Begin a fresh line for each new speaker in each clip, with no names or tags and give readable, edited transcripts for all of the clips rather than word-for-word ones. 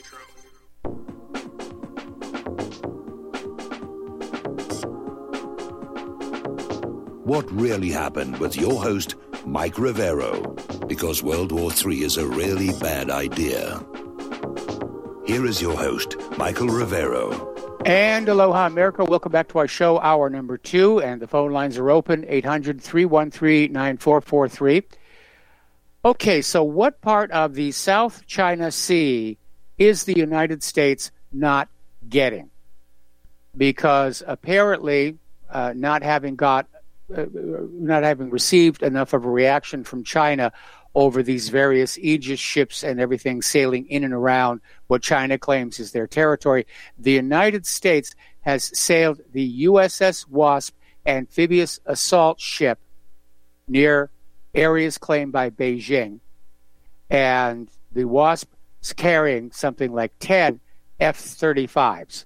What really happened with your host, Mike Rivero, because World War III is a really bad idea. Here is your host, Michael Rivero.
And aloha, America. Welcome back to our show, hour number 2. And the phone lines are open, 800-313-9443. Okay, so what part of the South China Sea is the United States not getting? Because apparently not having received enough of a reaction from China over these various Aegis ships and everything sailing in and around what China claims is their territory, the United States has sailed the USS Wasp amphibious assault ship near areas claimed by Beijing, and the Wasp is carrying something like 10 F-35s.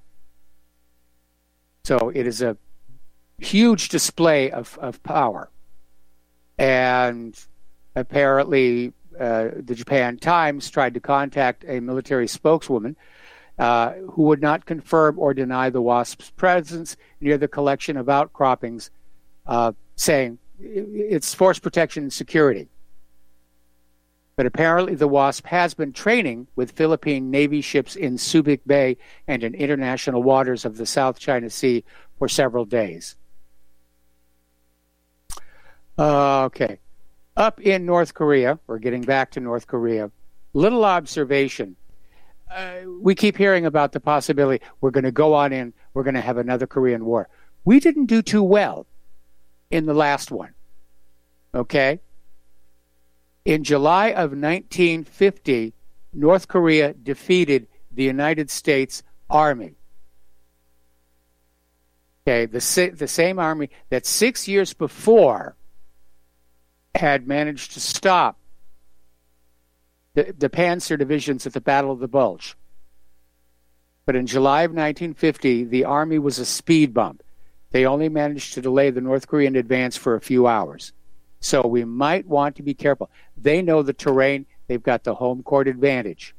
So it is a huge display of power. And apparently the Japan Times tried to contact a military spokeswoman who would not confirm or deny the Wasp's presence near the collection of outcroppings, saying it's force protection and security. But apparently the Wasp has been training with Philippine Navy ships in Subic Bay and in international waters of the South China Sea for several days. Okay. Up in North Korea, we're getting back to North Korea, little observation. We keep hearing about the possibility we're going to go on in, we're going to have another Korean War. We didn't do too well in the last one. Okay? In July of 1950, North Korea defeated the United States Army. Okay, the same army that 6 years before had managed to stop the Panzer divisions at the Battle of the Bulge. But in July of 1950, the army was a speed bump. They only managed to delay the North Korean advance for a few hours. So we might want to be careful. They know the terrain. They've got the home court advantage.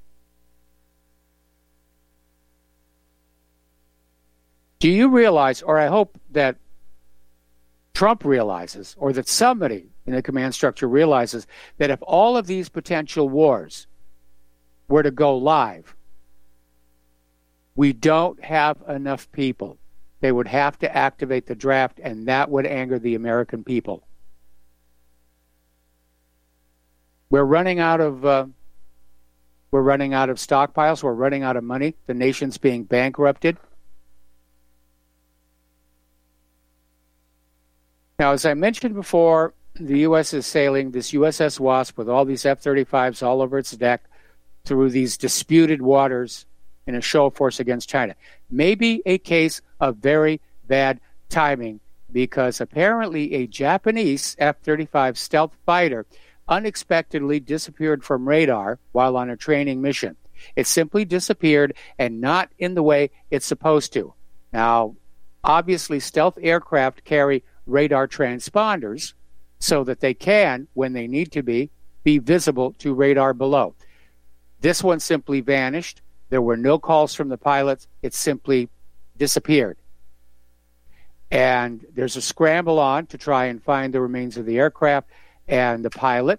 Do you realize, or I hope that Trump realizes, or that somebody in the command structure realizes, that if all of these potential wars were to go live, we don't have enough people. They would have to activate the draft, and that would anger the American people. We're running out of stockpiles. We're running out of money. The nation's being bankrupted. Now, as I mentioned before, the U.S. is sailing this USS Wasp with all these F-35s all over its deck through these disputed waters in a show of force against China. Maybe a case of very bad timing, because apparently a Japanese F-35 stealth fighter unexpectedly disappeared from radar while on a training mission. It simply disappeared, and not in the way it's supposed to. Now, obviously, stealth aircraft carry radar transponders so that they can, when they need to be visible to radar below. This one simply vanished. There were no calls from the pilots. It simply disappeared. And there's a scramble on to try and find the remains of the aircraft and the pilot,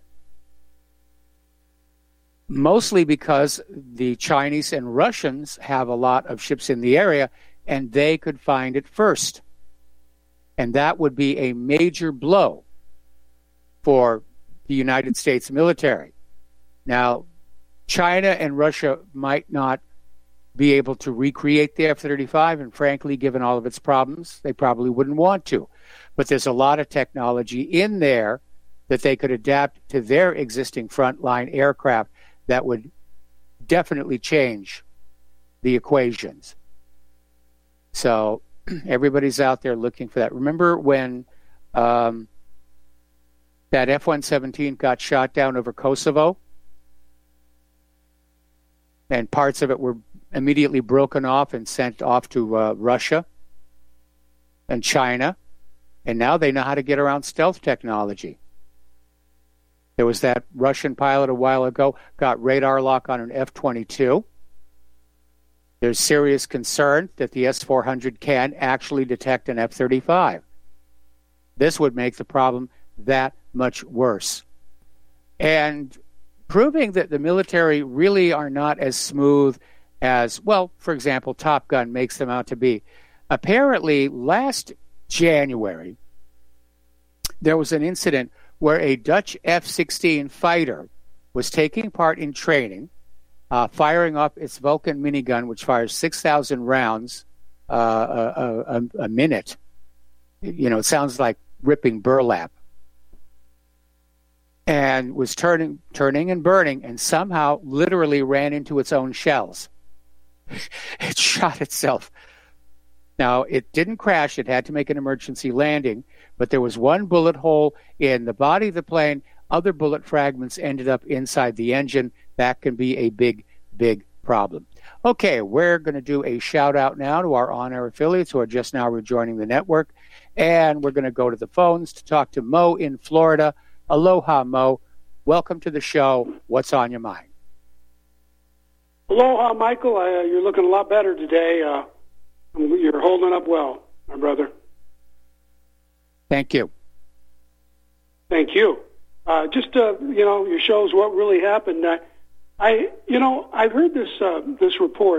mostly because the Chinese and Russians have a lot of ships in the area, and they could find it first. And that would be a major blow for the United States military. Now, China and Russia might not be able to recreate the F-35, and frankly, given all of its problems, they probably wouldn't want to. But there's a lot of technology in there that they could adapt to their existing frontline aircraft that would definitely change the equations. So everybody's out there looking for that. Remember when that F-117 got shot down over Kosovo? And parts of it were immediately broken off and sent off to Russia and China. And now they know how to get around stealth technology. There was that Russian pilot a while ago, got radar lock on an F-22. There's serious concern that the S-400 can actually detect an F-35. This would make the problem that much worse. And proving that the military really are not as smooth as, well, for example, Top Gun makes them out to be. Apparently, last January, there was an incident where a Dutch F-16 fighter was taking part in training, firing up its Vulcan minigun, which fires 6,000 rounds a minute. You know, it sounds like ripping burlap. And was turning and burning, and somehow literally ran into its own shells. It shot itself. Now, it didn't crash. It had to make an emergency landing, but there was one bullet hole in the body of the plane. Other bullet fragments ended up inside the engine. That can be a big, big problem. Okay, we're going to do a shout-out now to our on-air affiliates who are just now rejoining the network, and we're going to go to the phones to talk to Mo in Florida. Aloha, Mo. Welcome to the show. What's on your mind?
Aloha, Michael. You're looking a lot better today. You're holding up well, my brother.
Thank you.
Thank you. Your show's What Really Happened. I heard this report.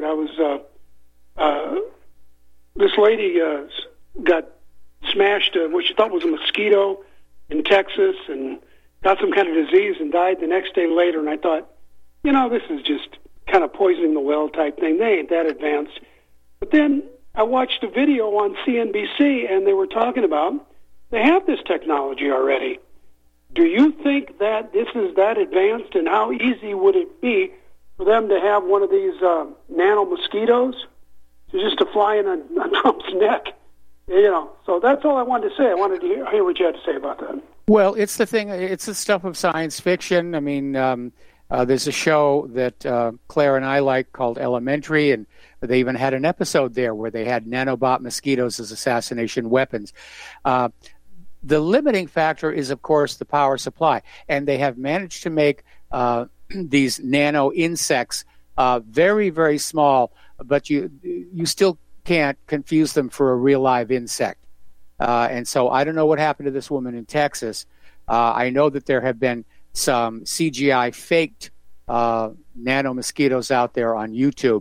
This lady got smashed, what she thought was a mosquito in Texas, and got some kind of disease and died the next day later. And I thought, this is just kind of poisoning the well type thing. They ain't that advanced. But then I watched a video on CNBC, and they were talking about they have this technology already. Do you think that this is that advanced, and how easy would it be for them to have one of these nano mosquitoes to fly in on Trump's neck? So that's all I wanted to say. I wanted to hear what you had to say about that.
Well, it's the thing. It's the stuff of science fiction. I mean, there's a show that Claire and I like called Elementary, and they even had an episode there where they had nanobot mosquitoes as assassination weapons. The limiting factor is, of course, the power supply, and they have managed to make these nano insects very, very small, but you still can't confuse them for a real live insect. And so I don't know what happened to this woman in Texas. I know that there have been some CGI faked nano mosquitoes out there on YouTube.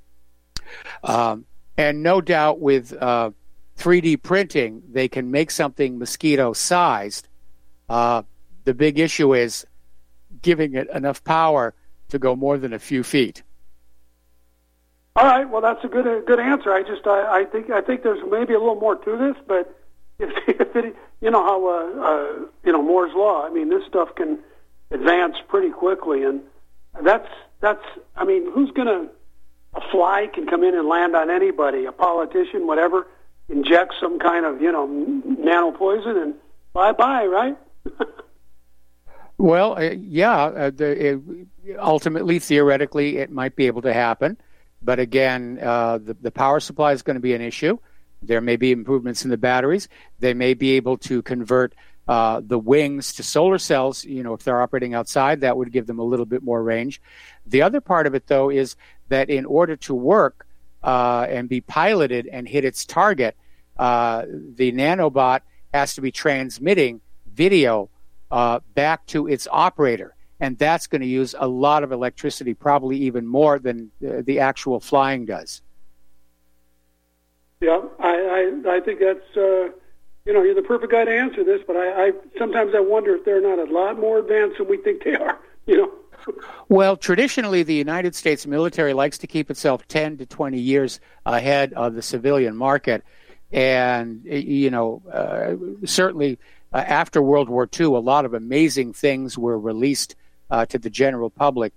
And no doubt with 3D printing, they can make something mosquito-sized. The big issue is giving it enough power to go more than a few feet.
All right, well, that's a good answer. I think there's maybe a little more to this, but if it, how Moore's law. I mean, this stuff can advance pretty quickly, and that's. I mean, a fly can come in and land on anybody, a politician, whatever, inject some kind of nano poison, and bye, right?
Well, ultimately, theoretically, it might be able to happen. But again, the power supply is going to be an issue. There may be improvements in the batteries. They may be able to convert the wings to solar cells. If they're operating outside, that would give them a little bit more range. The other part of it, though, is that in order to work and be piloted and hit its target, the nanobot has to be transmitting video back to its operator. And that's going to use a lot of electricity, probably even more than the actual flying does.
Yeah, I think that's, you're the perfect guy to answer this, but I sometimes I wonder if they're not a lot more advanced than we think they are,
Well, traditionally, the United States military likes to keep itself 10 to 20 years ahead of the civilian market. And, certainly after World War II, a lot of amazing things were released to the general public.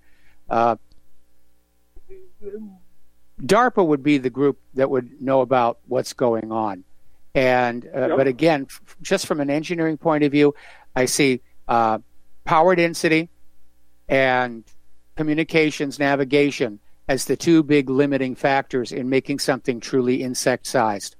DARPA would be the group that would know about what's going on. And but again, just from an engineering point of view, I see power density and communications navigation as the two big limiting factors in making something truly insect-sized.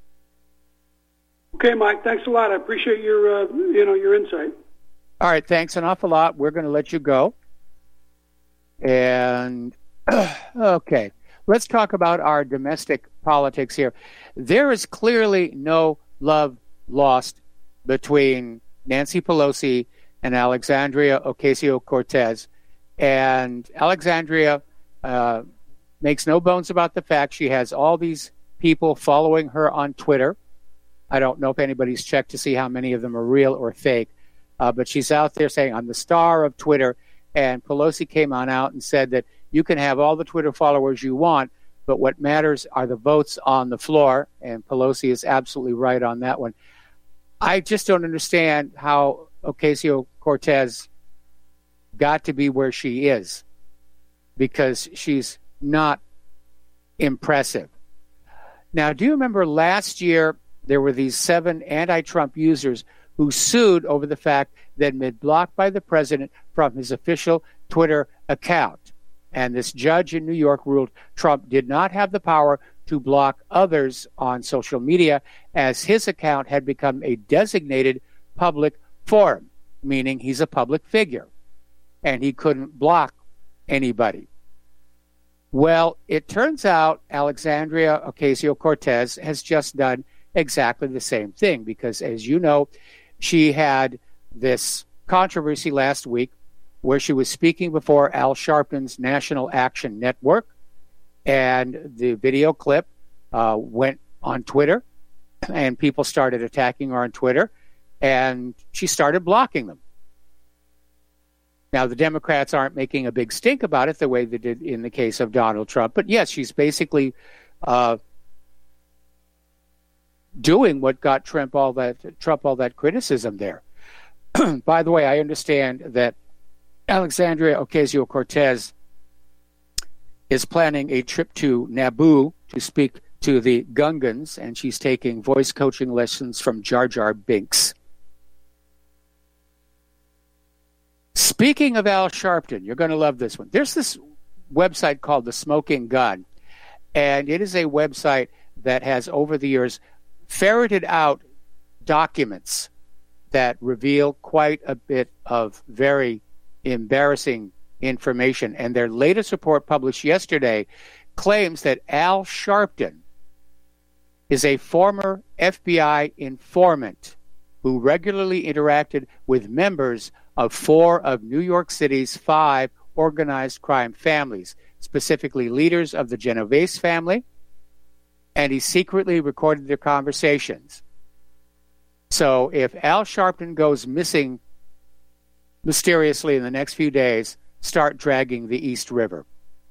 Okay, Mike, thanks a lot. I appreciate your your insight.
All right, thanks an awful lot. We're going to let you go. And, okay, let's talk about our domestic politics here. There is clearly no love lost between Nancy Pelosi and Alexandria Ocasio-Cortez. And Alexandria makes no bones about the fact she has all these people following her on Twitter. I don't know if anybody's checked to see how many of them are real or fake, but she's out there saying, I'm the star of Twitter. And Pelosi came on out and said that you can have all the Twitter followers you want, but what matters are the votes on the floor. And Pelosi is absolutely right on that one. I just don't understand how Ocasio-Cortez got to be where she is, because she's not impressive. Now, do you remember last year there were these 7 anti-Trump users who sued over the fact that they'd been blocked by the president from his official Twitter account? And this judge in New York ruled Trump did not have the power to block others on social media, as his account had become a designated public forum, meaning he's a public figure, and he couldn't block anybody. Well, it turns out Alexandria Ocasio-Cortez has just done exactly the same thing, because, as you know, she had this controversy last week where she was speaking before Al Sharpton's National Action Network, and the video clip went on Twitter, and people started attacking her on Twitter, and she started blocking them. Now, the Democrats aren't making a big stink about it the way they did in the case of Donald Trump, but yes, she's basically doing what got Trump all that criticism there. By the way, I understand that Alexandria Ocasio-Cortez is planning a trip to Naboo to speak to the Gungans, and she's taking voice coaching lessons from Jar Jar Binks. Speaking of Al Sharpton, you're going to love this one. There's this website called The Smoking Gun, and it is a website that has, over the years, ferreted out documents that reveal quite a bit of very embarrassing information. And their latest report, published yesterday, claims that Al Sharpton is a former FBI informant who regularly interacted with members of 4 of New York City's 5 organized crime families, specifically leaders of the Genovese family, and he secretly recorded their conversations. So if Al Sharpton goes missing mysteriously in the next few days, start dragging the East River.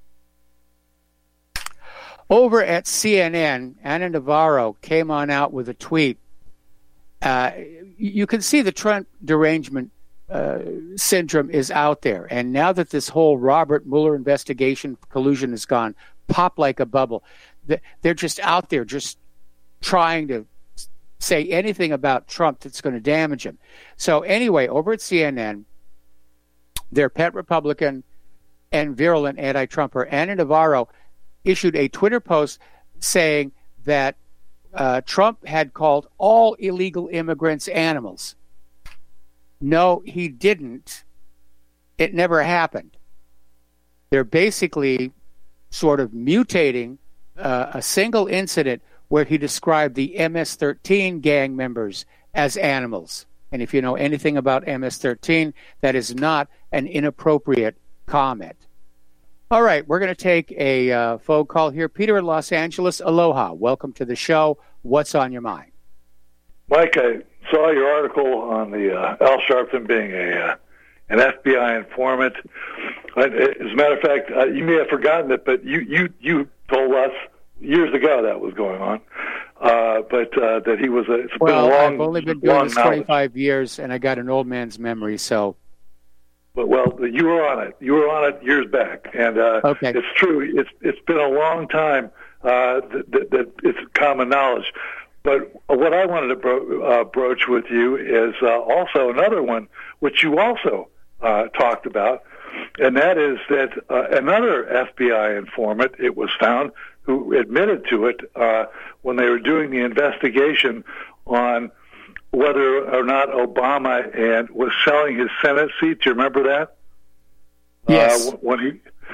Over at CNN, Ana Navarro came on out with a tweet. You can see the Trump derangement syndrome is out there. And now that this whole Robert Mueller investigation collusion has gone pop like a bubble, they're just out there just trying to say anything about Trump that's going to damage him. So anyway, over at CNN, their pet Republican and virulent anti-Trumper, Ana Navarro, issued a Twitter post saying that Trump had called all illegal immigrants animals. No, he didn't. It never happened. They're basically sort of mutating a single incident where he described the MS-13 gang members as animals. And if you know anything about MS-13, that is not an inappropriate comment. All right, we're going to take a phone call here. Peter in Los Angeles, aloha. Welcome to the show. What's on your mind?
Mike, I saw your article on the Al Sharpton being an FBI informant. As a matter of fact, you may have forgotten it, but you told us years ago that was going on. But that he was it's been a long,
I've only been doing this 25 years, and I got an old man's memory, so.
But you were on it. You were on it years back, and
okay.
It's true. It's been a long time that it's common knowledge. But what I wanted to broach with you is also another one, which you also talked about, and that is that another FBI informant, it was found, who admitted to it when they were doing the investigation on whether or not Obama was selling his Senate seat. Do you remember that?
Yes.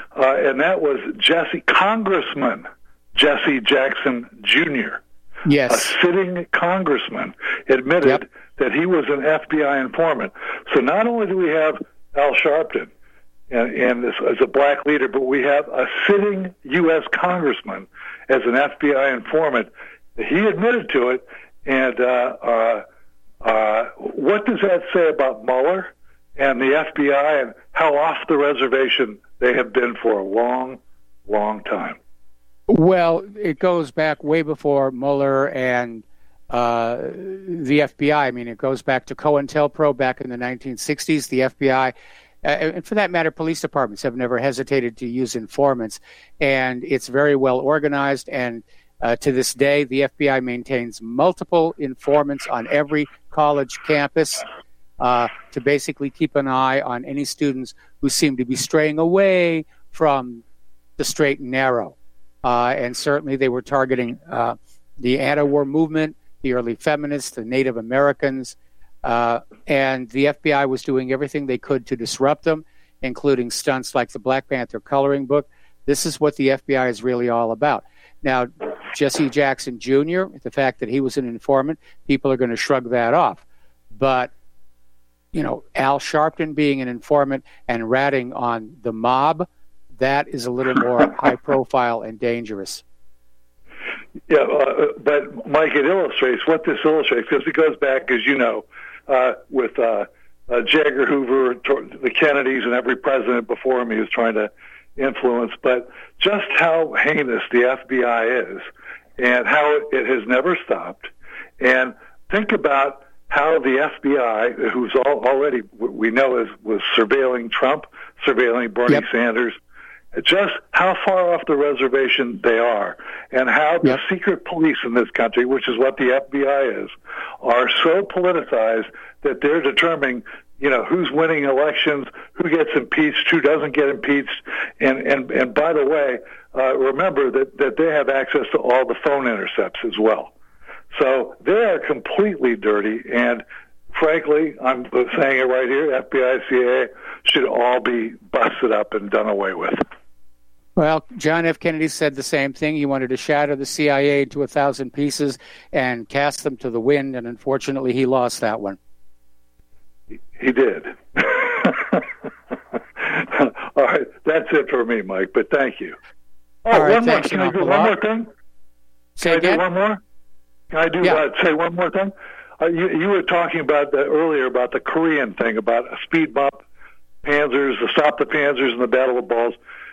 and that was Congressman Jesse Jackson Jr.
Yes.
A sitting congressman admitted that he was an FBI informant. So not only do we have Al Sharpton and as a black leader, but we have a sitting U.S. congressman as an FBI informant. He admitted to it, and what does that say about Mueller and the FBI and how off the reservation they have been for a long, long time?
Well, it goes back way before Mueller and the FBI. I mean, it goes back to COINTELPRO back in the 1960s. The FBI, and for that matter, police departments have never hesitated to use informants, and it's very well organized. And to this day, the FBI maintains multiple informants on every college campus to basically keep an eye on any students who seem to be straying away from the straight and narrow. And certainly they were targeting the anti-war movement, the early feminists, the Native Americans, and the FBI was doing everything they could to disrupt them, including stunts like the Black Panther coloring book. This is what the FBI is really all about. Now, Jesse Jackson Jr., the fact that he was an informant, people are going to shrug that off. But, you know, Al Sharpton being an informant and ratting on the mob, that is a little more high profile and dangerous.
Yeah, but Mike, it illustrates what this illustrates, because it goes back, as you know, with J. Edgar Hoover, the Kennedys, and every president before him he was trying to influence, but just how heinous the FBI is and how it has never stopped. And think about how the FBI, who's already, we know, was surveilling Trump, surveilling Bernie Sanders, just how far off the reservation they are, and how the secret police in this country, which is what the FBI is, are so politicized that they're determining, you know, who's winning elections, who gets impeached, who doesn't get impeached, and by the way, remember that they have access to all the phone intercepts as well. So they are completely dirty, and frankly, I'm saying it right here, FBI, CIA should all be busted up and done away with.
Well, John F. Kennedy said the same thing. He wanted to shatter the CIA into 1,000 pieces and cast them to the wind, and unfortunately he lost that one.
He did. All right, that's it for me, Mike, but thank you. Oh,
all right,
one more.
thanks.
Can I do one more thing?
Say again?
Can I do one more? Can I do say one more thing? You were talking about earlier about the Korean thing, about a speed bump, Panzers, to stop the Panzers in the Battle of Balls.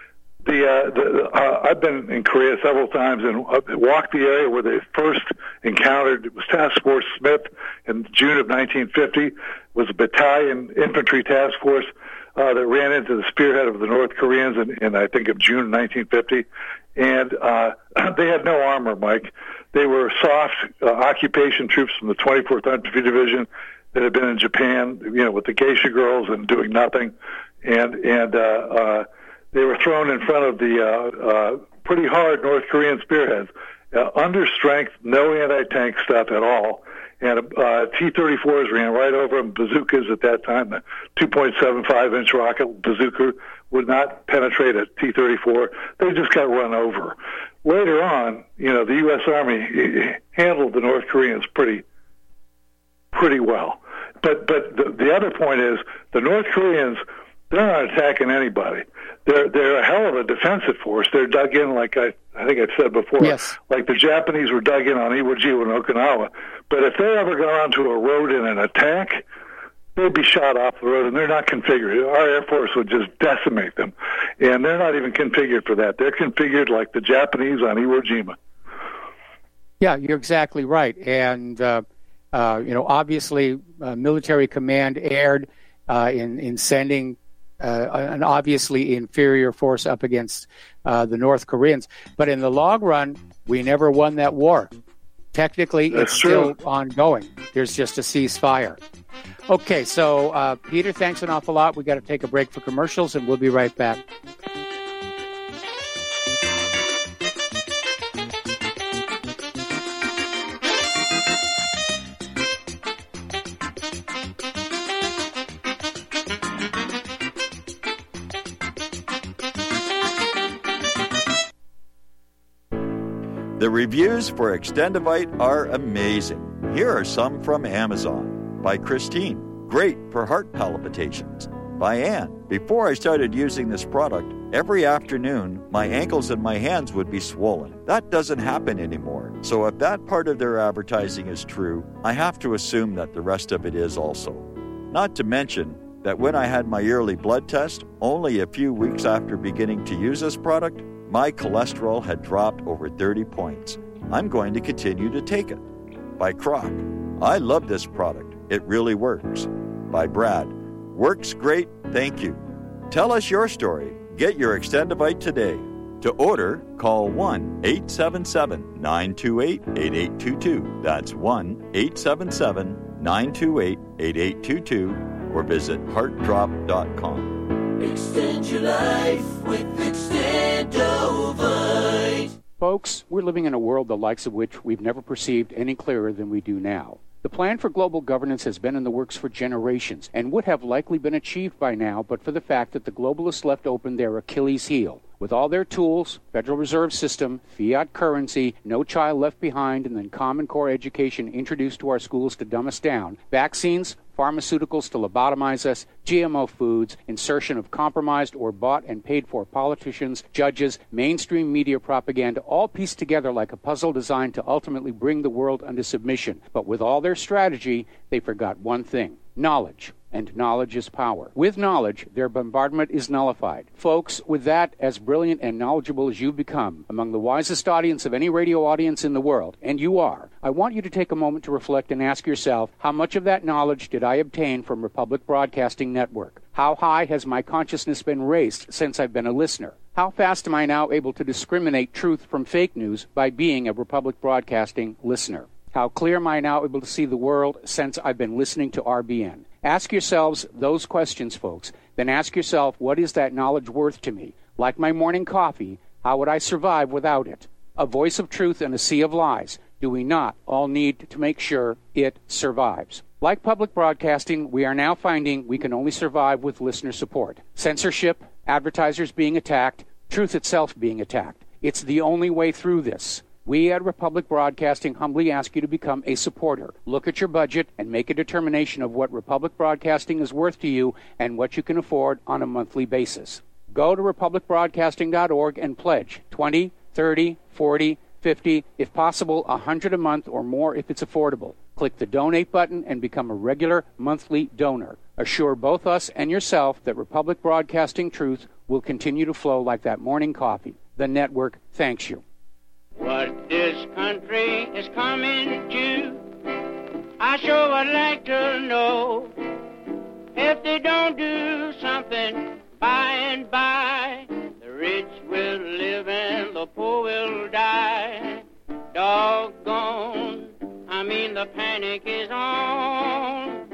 I've been in Korea several times and walked the area where they first encountered. It was Task Force Smith in June of 1950. It was a battalion infantry task force that ran into the spearhead of the North Koreans in I think of June 1950, and they had no armor, Mike. They were soft occupation troops from the 24th Infantry Division that had been in Japan, you know, with the geisha girls and doing nothing, and they were thrown in front of the pretty hard North Korean spearheads, under strength, no anti-tank stuff at all. And T-34s ran right over them. Bazookas at that time, the 2.75-inch rocket bazooka would not penetrate a T-34. They just got run over. Later on, you know, the U.S. Army handled the North Koreans pretty well. But the other point is the North Koreans, they're not attacking anybody. They're a hell of a defensive force. They're dug in, like I think I've said before, like the Japanese were dug in on Iwo Jima and Okinawa. But if they ever got onto a road in an attack, they'd be shot off the road, and they're not configured. Our Air Force would just decimate them, and they're not even configured for that. They're configured like the Japanese on Iwo Jima.
Yeah, you're exactly right. And, you know, obviously military command erred in sending an obviously inferior force up against the North Koreans. But in the long run, we never won that war. Technically, it's still ongoing. There's just a ceasefire. Okay, so Peter, thanks an awful lot. We got to take a break for commercials, and we'll be right back.
The reviews for Extendivite are amazing. Here are some from Amazon. By Christine, great for heart palpitations. By Ann, before I started using this product, every afternoon my ankles and my hands would be swollen. That doesn't happen anymore. So if that part of their advertising is true, I have to assume that the rest of it is also. Not to mention that when I had my yearly blood test, only a few weeks after beginning to use this product, my cholesterol had dropped over 30 points. I'm going to continue to take it. By Croc, I love this product. It really works. By Brad, works great, thank you. Tell us your story. Get your Extendivite today. To order, call 1-877-928-8822. That's 1-877-928-8822 or visit heartdrop.com.
Extend your life with Extendovite.
Folks, we're living in a world the likes of which we've never perceived any clearer than we do now. The plan for global governance has been in the works for generations and would have likely been achieved by now but for the fact that the globalists left open their Achilles heel. With all their tools, Federal Reserve System, fiat currency, no child left behind, and then Common Core education introduced to our schools to dumb us down, vaccines, pharmaceuticals to lobotomize us, GMO foods, insertion of compromised or bought and paid for politicians, judges, mainstream media propaganda, all pieced together like a puzzle designed to ultimately bring the world under submission. But with all their strategy, they forgot one thing: knowledge. And knowledge is power. With knowledge, their bombardment is nullified. Folks, with that, as brilliant and knowledgeable as you've become, among the wisest audience of any radio audience in the world, and you are, I want you to take a moment to reflect and ask yourself, how much of that knowledge did I obtain from Republic Broadcasting Network? How high has my consciousness been raised since I've been a listener? How fast am I now able to discriminate truth from fake news by being a Republic Broadcasting listener? How clear am I now able to see the world since I've been listening to RBN? Ask yourselves those questions, folks. Then ask yourself, what is that knowledge worth to me? Like my morning coffee, how would I survive without it? A voice of truth in a sea of lies. Do we not all need to make sure it survives? Like public broadcasting, we are now finding we can only survive with listener support. Censorship, advertisers being attacked, truth itself being attacked. It's the only way through this. We at Republic Broadcasting humbly ask you to become a supporter. Look at your budget and make a determination of what Republic Broadcasting is worth to you and what you can afford on a monthly basis. Go to republicbroadcasting.org and pledge $20, $30, $40, $50, if possible, $100 a month or more if it's affordable. Click the donate button and become a regular monthly donor. Assure both us and yourself that Republic Broadcasting truth will continue to flow like that morning coffee. The network thanks you.
What this country is coming to, I sure would like to know. If they don't do something by and by, the rich will live and the poor will die. Doggone, the panic is on.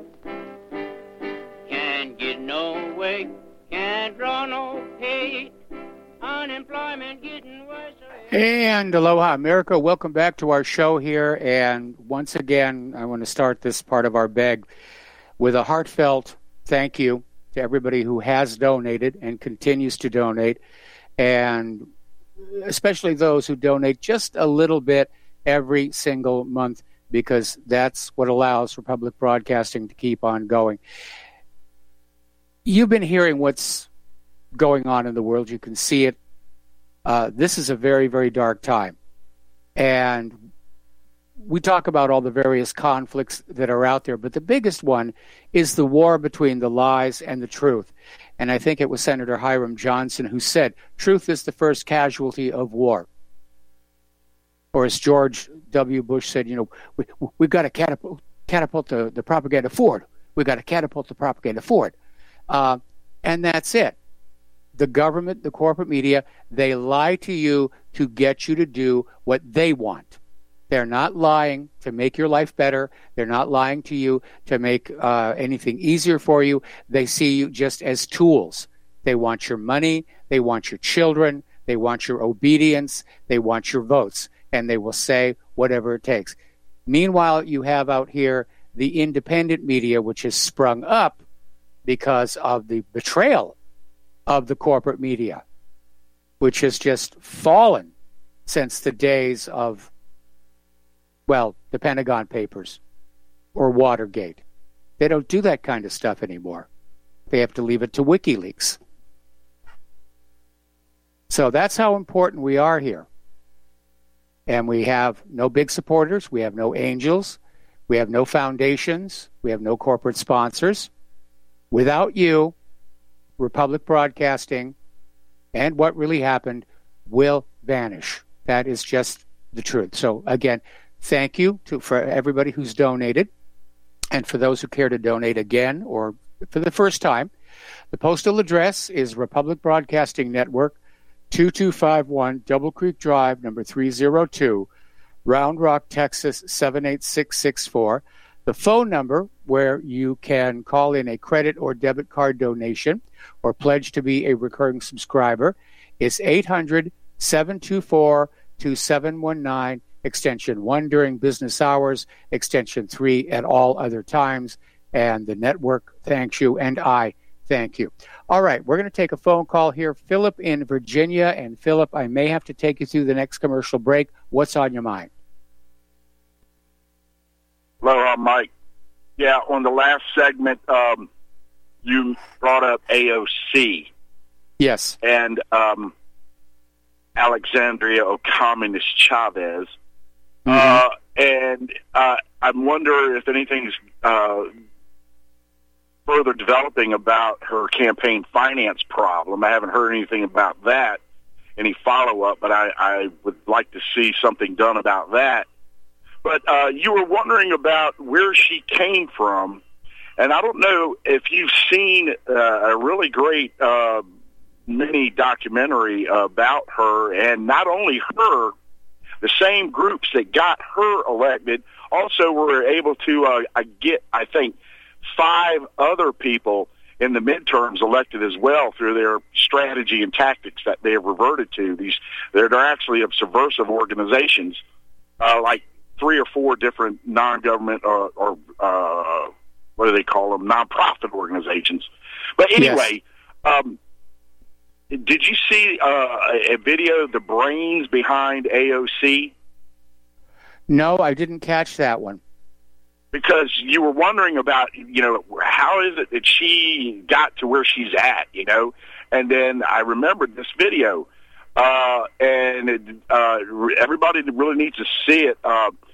Can't get no way, can't draw no pay. Unemployment getting worse.
And aloha, America. Welcome back to our show here. And once again, I want to start this part of our beg with a heartfelt thank you to everybody who has donated and continues to donate, and especially those who donate just a little bit every single month, because that's what allows Republic Broadcasting to keep on going. You've been hearing what's going on in the world. You can see it. This is a very, very dark time. And we talk about all the various conflicts that are out there, but the biggest one is the war between the lies and the truth. And I think it was Senator Hiram Johnson who said, truth is the first casualty of war. Or as George W. Bush said, we've got to catapult the propaganda forward. We've got to catapult the propaganda forward. And that's it. The government, the corporate media, they lie to you to get you to do what they want. They're not lying to make your life better. They're not lying to you to make anything easier for you. They see you just as tools. They want your money. They want your children. They want your obedience. They want your votes. And they will say whatever it takes. Meanwhile, you have out here the independent media, which has sprung up because of the betrayal of the corporate media, which has just fallen since the days of, well, the Pentagon Papers or Watergate. They don't do that kind of stuff anymore. They have to leave it to WikiLeaks. So that's how important we are here. And we have no big supporters. We have no angels. We have no foundations. We have no corporate sponsors. Without you, Republic Broadcasting and what really happened will vanish. That is just the truth. So again, thank you for everybody who's donated. And for those who care to donate again or for the first time, the postal address is Republic Broadcasting Network, 2251 Double Creek Drive, number 302, Round Rock, Texas, 78664. The phone number where you can call in a credit or debit card donation or pledge to be a recurring subscriber is 800-724-2719, extension 1 during business hours, extension 3 at all other times. And the network thanks you, and I thank you. All right, we're going to take a phone call here. Philip in Virginia. And Philip, I may have to take you through the next commercial break. What's on your mind?
Hello, Mike. Yeah, on the last segment, you brought up AOC.
Yes.
And Alexandria Ocasio Chavez. And I wonder if anything's further developing about her campaign finance problem. I haven't heard anything about that, any follow-up, but I would like to see something done about that. But you were wondering about where she came from, and I don't know if you've seen a really great mini documentary about her, and not only her, the same groups that got her elected also were able to get, I think, 5 other people in the midterms elected as well through their strategy and tactics that they have reverted to. They're actually of subversive organizations, like 3 or 4 different non-government or what do they call them, non-profit organizations. But anyway, yes. Did you see a video of the brains behind AOC?
No, I didn't catch that one.
Because you were wondering about, how is it that she got to where she's at, And then I remembered this video, and everybody really needs to see it.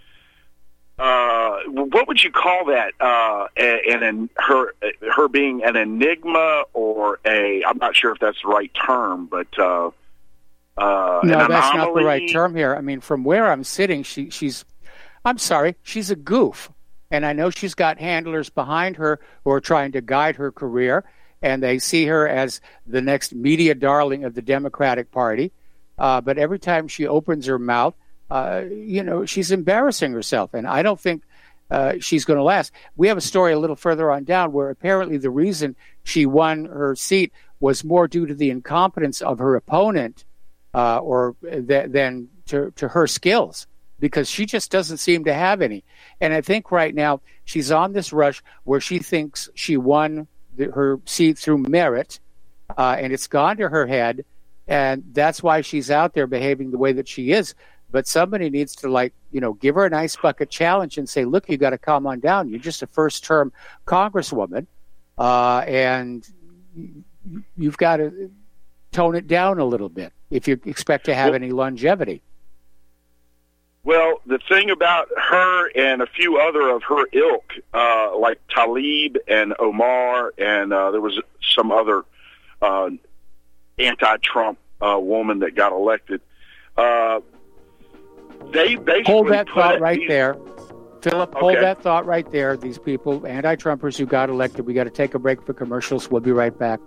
What would you call that? Her being an enigma or I'm not sure if that's the right term, but no,
that's not the right term here. I mean, from where I'm sitting, she's a goof. And I know she's got handlers behind her who are trying to guide her career, and they see her as the next media darling of the Democratic Party. But every time she opens her mouth, she's embarrassing herself, and I don't think she's going to last. We have a story a little further on down where apparently the reason she won her seat was more due to the incompetence of her opponent than to her skills, because she just doesn't seem to have any. And I think right now she's on this rush where she thinks she won her seat through merit, and it's gone to her head, and that's why she's out there behaving the way that she is. But somebody needs to, give her an ice bucket challenge and say, look, you got to calm on down. You're just a first-term congresswoman, and you've got to tone it down a little bit if you expect to have any longevity.
Well, the thing about her and a few other of her ilk, like Tlaib and Omar, and there was some other anti-Trump woman that got elected, they basically
hold that thought right there. Philip, hold that thought right there. These people, anti-Trumpers who got elected, we got to take a break for commercials. We'll be right back.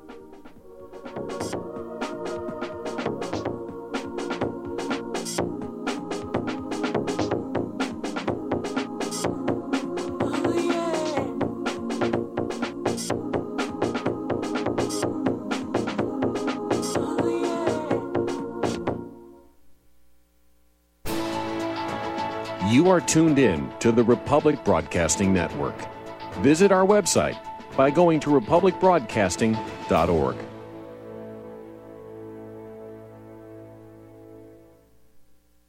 You are tuned in to the Republic Broadcasting Network. Visit our website by going to republicbroadcasting.org.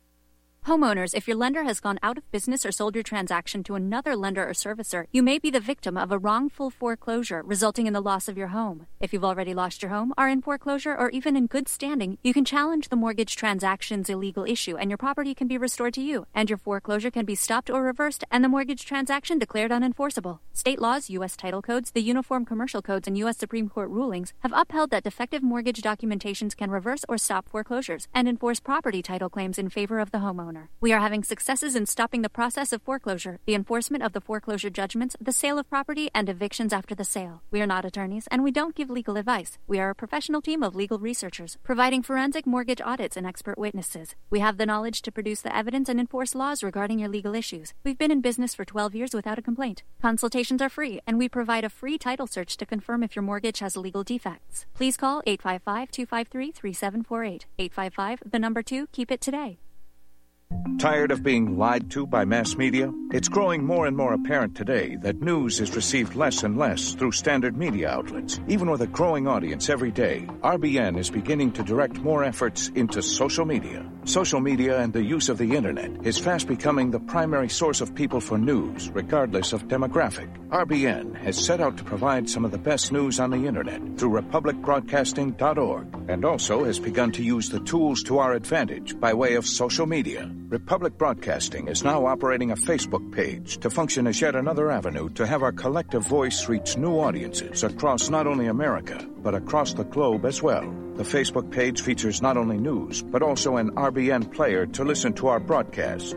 Homeowners, if your lender has gone out of business or sold your transaction to another lender or servicer, you may be the victim of a wrongful foreclosure, resulting in the loss of your home. If you've already lost your home, are in foreclosure, or even in good standing, you can challenge the mortgage transaction's illegal issue, and your property can be restored to you, and your foreclosure can be stopped or reversed, and the mortgage transaction declared unenforceable. State laws, U.S. title codes, the Uniform Commercial Codes, and U.S. Supreme Court rulings have upheld that defective mortgage documentations can reverse or stop foreclosures and enforce property title claims in favor of the homeowner. We are having successes in stopping the process of foreclosure, the enforcement of the foreclosure judgments, the sale of property, and evictions after the sale. We are not attorneys, and we don't give legal advice. We are a professional team of legal researchers, providing forensic mortgage audits and expert witnesses. We have the knowledge to produce the evidence and enforce laws regarding your legal issues. We've been in business for 12 years without a complaint. Consultations are free, and we provide a free title search to confirm if your mortgage has legal defects. Please call 855-253-3748. 855, 2, keep it today.
Tired of being lied to by mass media? It's growing more and more apparent today that news is received less and less through standard media outlets. Even with a growing audience every day, RBN is beginning to direct more efforts into social media. Social media and the use of the internet is fast becoming the primary source of people for news, regardless of demographic. RBN has set out to provide some of the best news on the internet through republicbroadcasting.org, and also has begun to use the tools to our advantage by way of social media. Republic Broadcasting is now operating a Facebook page to function as yet another avenue to have our collective voice reach new audiences across not only America, but across the globe as well. The Facebook page features not only news, but also an RBN player to listen to our broadcast.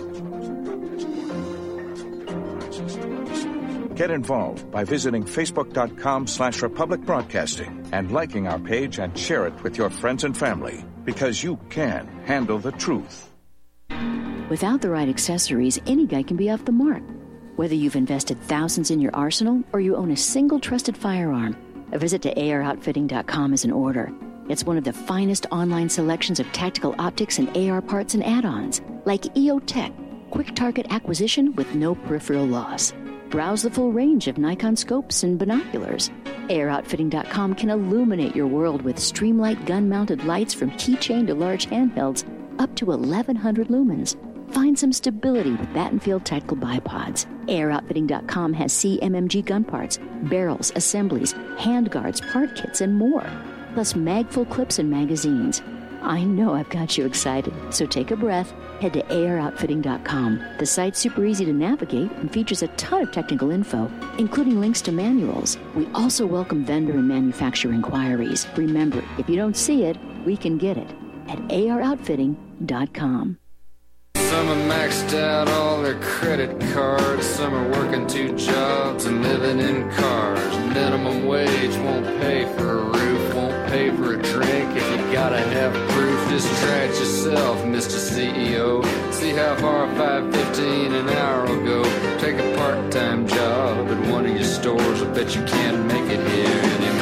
Get involved by visiting facebook.com/Republic Broadcasting and liking our page and share it with your friends and family, because you can handle the truth.
Without the right accessories, any guy can be off the mark. Whether you've invested thousands in your arsenal or you own a single trusted firearm, a visit to AROutfitting.com is in order. It's one of the finest online selections of tactical optics and AR parts and add-ons, like EOTech, quick target acquisition with no peripheral loss. Browse the full range of Nikon scopes and binoculars. AROutfitting.com can illuminate your world with Streamlight gun-mounted lights from keychain to large handhelds up to 1,100 lumens. Find some stability with Battenfield tactical bipods. AirOutfitting.com has CMMG gun parts, barrels, assemblies, handguards, part kits, and more. Plus magful clips and magazines. I know I've got you excited, so take a breath. Head to AirOutfitting.com. The site's super easy to navigate and features a ton of technical info, including links to manuals. We also welcome vendor and manufacturer inquiries. Remember, if you don't see it, we can get it at AirOutfitting.com.
Some are maxed out all their credit cards. Some are working 2 jobs and living in cars. Minimum wage won't pay for a roof, won't pay for a drink. If you gotta have proof, just try it yourself, Mr. CEO. See how far $5.15 an hour will go. Take a part-time job at one of your stores. I bet you can't make it here anymore.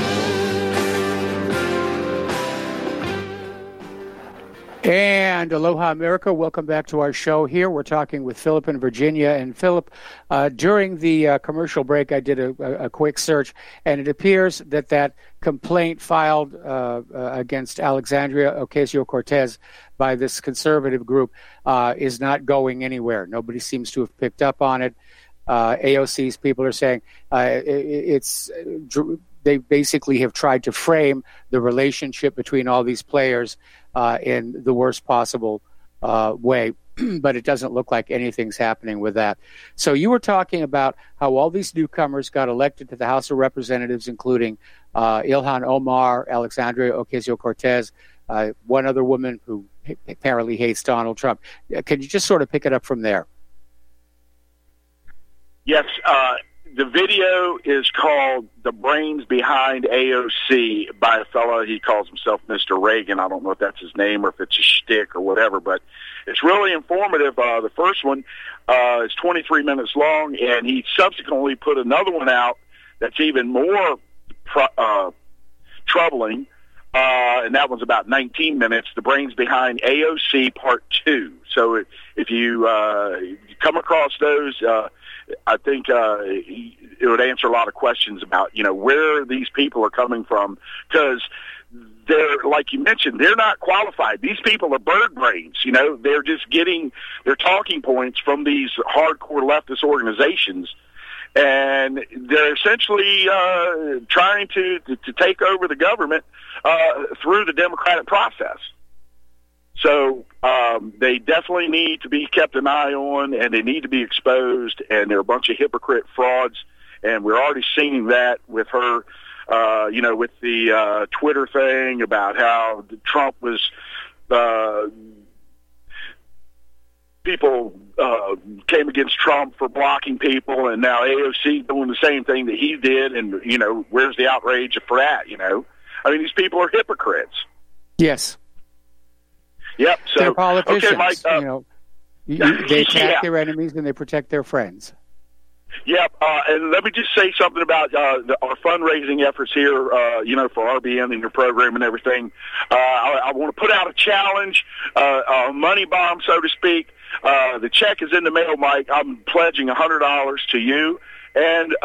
And aloha, America. Welcome back to our show here. We're talking with Philip in Virginia. And Philip, during the commercial break, I did a quick search, and it appears that complaint filed against Alexandria Ocasio-Cortez by this conservative group is not going anywhere. Nobody seems to have picked up on it. AOC's people are saying they basically have tried to frame the relationship between all these players in the worst possible way, but it doesn't look like anything's happening with that. So you were talking about how all these newcomers got elected to the House of Representatives, including Ilhan Omar, Alexandria Ocasio-Cortez, one other woman who apparently hates Donald Trump. Can you just sort of pick it up from there?
Yes, the video is called "The Brains Behind AOC" by a fellow. He calls himself Mr. Reagan. I don't know if that's his name or if it's a shtick or whatever, but it's really informative. The first one is 23 minutes long, and he subsequently put another one out that's even more troubling, and that one's about 19 minutes, "The Brains Behind AOC Part 2. So if you come across those, I think it would answer a lot of questions about, where these people are coming from, because they're, like you mentioned, they're not qualified. These people are bird brains. You know, they're just getting their talking points from these hardcore leftist organizations, and they're essentially trying to take over the government through the democratic process. So they definitely need to be kept an eye on, and they need to be exposed, and they're a bunch of hypocrite frauds, and we're already seeing that with her. With the Twitter thing about how Trump was, people came against Trump for blocking people, and now AOC doing the same thing that he did, and, you know, where's the outrage for that, you know? I mean, these people are hypocrites.
Yes.
Yep. So,
they're politicians.
Okay, Mike,
they attack their enemies and they protect their friends.
Yep, and let me just say something about our fundraising efforts here, for RBN and your program and everything. I want to put out a challenge, a money bomb, so to speak. The check is in the mail, Mike. I'm pledging $100 to you and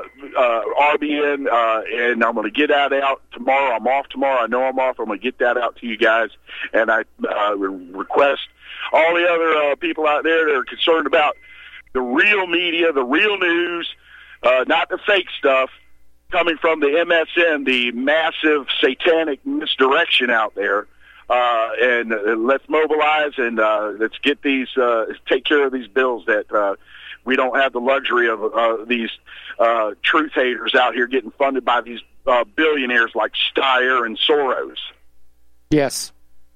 RBN, and I'm going to get that out tomorrow. I'm off tomorrow. I know I'm off. I'm going to get that out to you guys, and I request all the other people out there that are concerned about the real media, the real news, not the fake stuff coming from the MSN, the massive satanic misdirection out there. And let's mobilize and let's get these, take care of these bills that we don't have the luxury of these truth haters out here getting funded by these billionaires like Steyer and Soros.
Yes.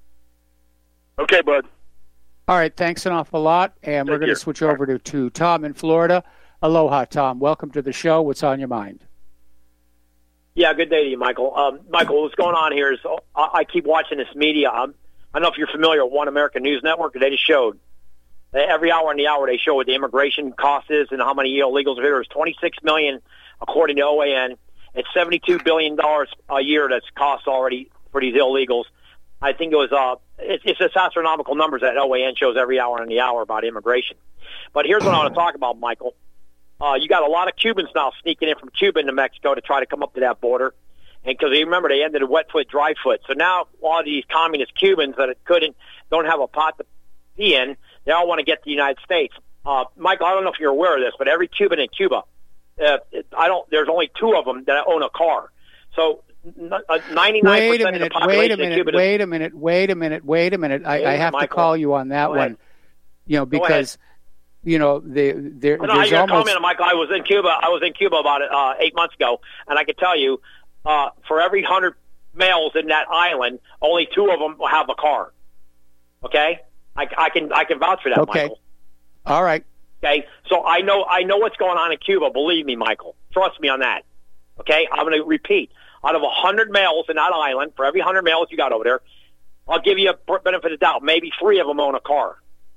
Okay, bud.
All right, thanks an awful lot, and we're going to switch over to Tom in Florida. Aloha, Tom. Welcome to the show. What's on your mind?
Yeah, good day to you, Michael. Michael, what's going on here is I keep watching this media. I don't know if you're familiar with One American News Network. They just showed every hour in the hour they show what the immigration cost is and how many illegals are here. It's $26 million, according to OAN. It's $72 billion a year that's cost already for these illegals. I think it was it's just astronomical numbers that OAN shows every hour in the hour about immigration. But here's what I want to talk about, Michael. You got a lot of Cubans now sneaking in from Cuba into Mexico to try to come up to that border. And because you remember, they ended a wet foot, dry foot. So now a lot of these communist Cubans that don't have a pot to pee in, they all want to get to the United States. Michael, I don't know if you're aware of this, but every Cuban in Cuba, there's only 2 of them that own a car. So 99% of the population in Cuba.
Wait a minute. I have to call you on that one. Because there's almost.
Comment, Michael. I was in Cuba about 8 months ago, and I can tell you, for every 100 males in that island, only 2 of them will have a car. Okay, I can vouch for that,
okay.
Michael.
All right.
Okay, so I know what's going on in Cuba. Believe me, Michael. Trust me on that. Okay, I'm going to repeat. Out of 100 males in that island, for every 100 males you got over there, I'll give you a benefit of the doubt. Maybe 3 of them own a car.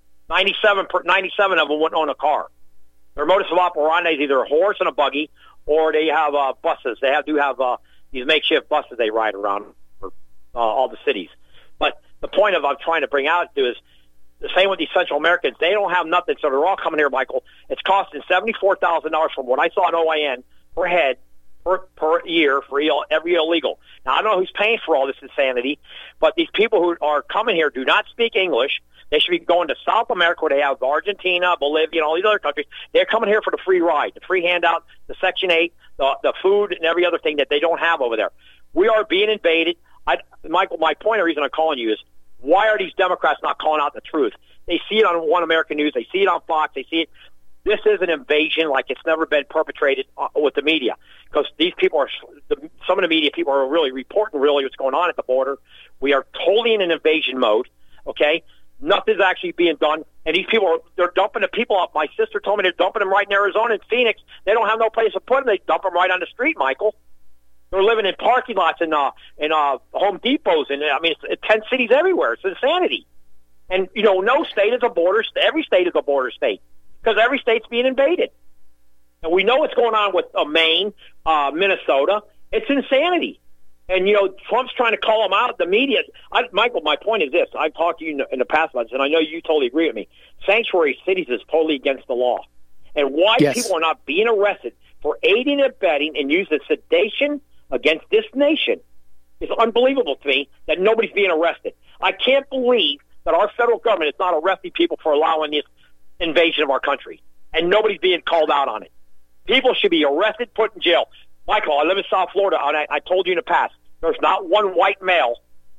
97 of them wouldn't own a car. Their modus operandi is either a horse and a buggy, or they have buses. They do have these makeshift buses they ride around for all the cities. But the point I'm trying to bring out is the same with these Central Americans. They don't have nothing, so they're all coming here, Michael. It's costing $74,000 from what I saw in OAN per head per year for every illegal. Now, I don't know who's paying for all this insanity, but these people who are coming here do not speak English. They should be going to South America where they have Argentina, Bolivia, and all these other countries. They're coming here for the free ride, the free handout, the Section 8, the food, and every other thing that they don't have over there. We are being invaded. Michael, my point of reason I'm calling you is, why are these Democrats not calling out the truth? They see it on One American News. They see it on Fox. They see it. This is an invasion like it's never been perpetrated with the media, because these people some of the media people are really reporting really what's going on at the border. We are totally in an invasion mode, okay? Nothing's actually being done, and these people they're dumping the people up. My sister told me they're dumping them right in Arizona and Phoenix. They don't have no place to put them. They dump them right on the street, Michael. They're living in parking lots and Home Depots, and it's 10 cities everywhere. It's insanity. And no state is a border. Every state is a border state, because every state's being invaded. And we know what's going on with Maine, Minnesota. It's insanity. And, Trump's trying to call them out. The media. Michael, my point is this. I've talked to you in the past about this, and I know you totally agree with me. Sanctuary cities is totally against the law. And why people are not being arrested for aiding and abetting and using sedation against this nation It's unbelievable to me that nobody's being arrested. I can't believe that our federal government is not arresting people for allowing this invasion of our country, and nobody's being called out on it. People should be arrested, put in jail. Michael, I live in South Florida, and I told you in the past, there's not one white male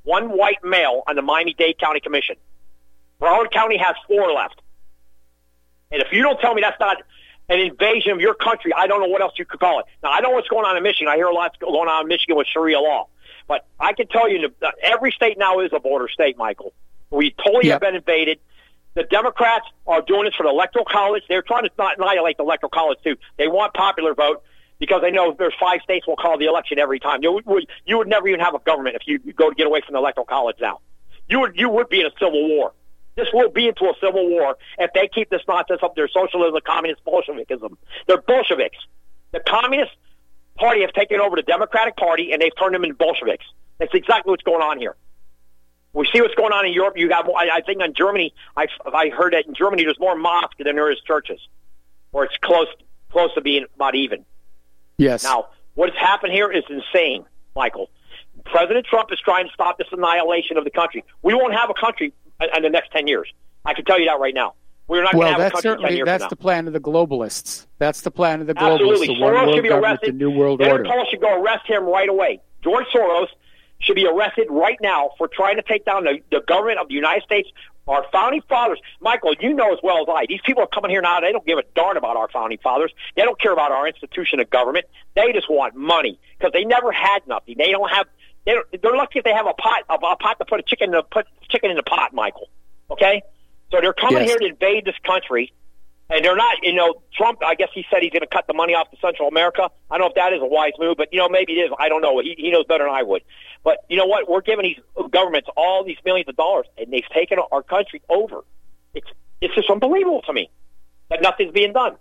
on the Miami-Dade County Commission. Broward County has 4 left. And if you don't tell me that's not an invasion of your country, I don't know what else you could call it. Now, I know what's going on in Michigan. I hear a lot going on in Michigan with Sharia law. But I can tell you that every state now is a border state, Michael. We totally have been invaded. The Democrats are doing this for the Electoral College. They're trying to not annihilate the Electoral College, too. They want popular vote because they know there's 5 states will call the election every time. You would never even have a government if you go to get away from the Electoral College now. You would be in a civil war. This will be into a civil war if they keep this nonsense up. Their socialism, communist Bolshevikism. They're Bolsheviks. The Communist Party has taken over the Democratic Party, and they've turned them into Bolsheviks. That's exactly what's going on here. We see what's going on in Europe. You got, I think, in Germany. I heard that in Germany there's more mosques than there is churches, or it's close to being about even.
Yes.
Now, what has happened here is insane, Michael. President Trump is trying to stop this annihilation of the country. We won't have a country in the next 10 years. I can tell you that right now. We're not going to have a country in 10 years
that's
from now.
the plan of the globalists. That's the plan of the globalists.
Absolutely.
The one
Soros
world
should be
government,
arrested.
the new world order.
Interpol should go arrest him right away. George Soros should be arrested right now for trying to take down the government of the United States, our founding fathers. Michael, you know as well as I, these people are coming here now. They don't give a darn about our founding fathers. They don't care about our institution of government. They just want money because they never had nothing. They don't have. They're lucky if they have a pot to put chicken in the pot, Michael. Okay, so they're coming here to invade this country, and they're not. Trump. I guess he said he's going to cut the money off to Central America. I don't know if that is a wise move, but maybe it is. I don't know. He knows better than I would. But you know what? We're giving these governments all these millions of dollars, and they've taken our country over. It's just unbelievable to me that nothing's being done.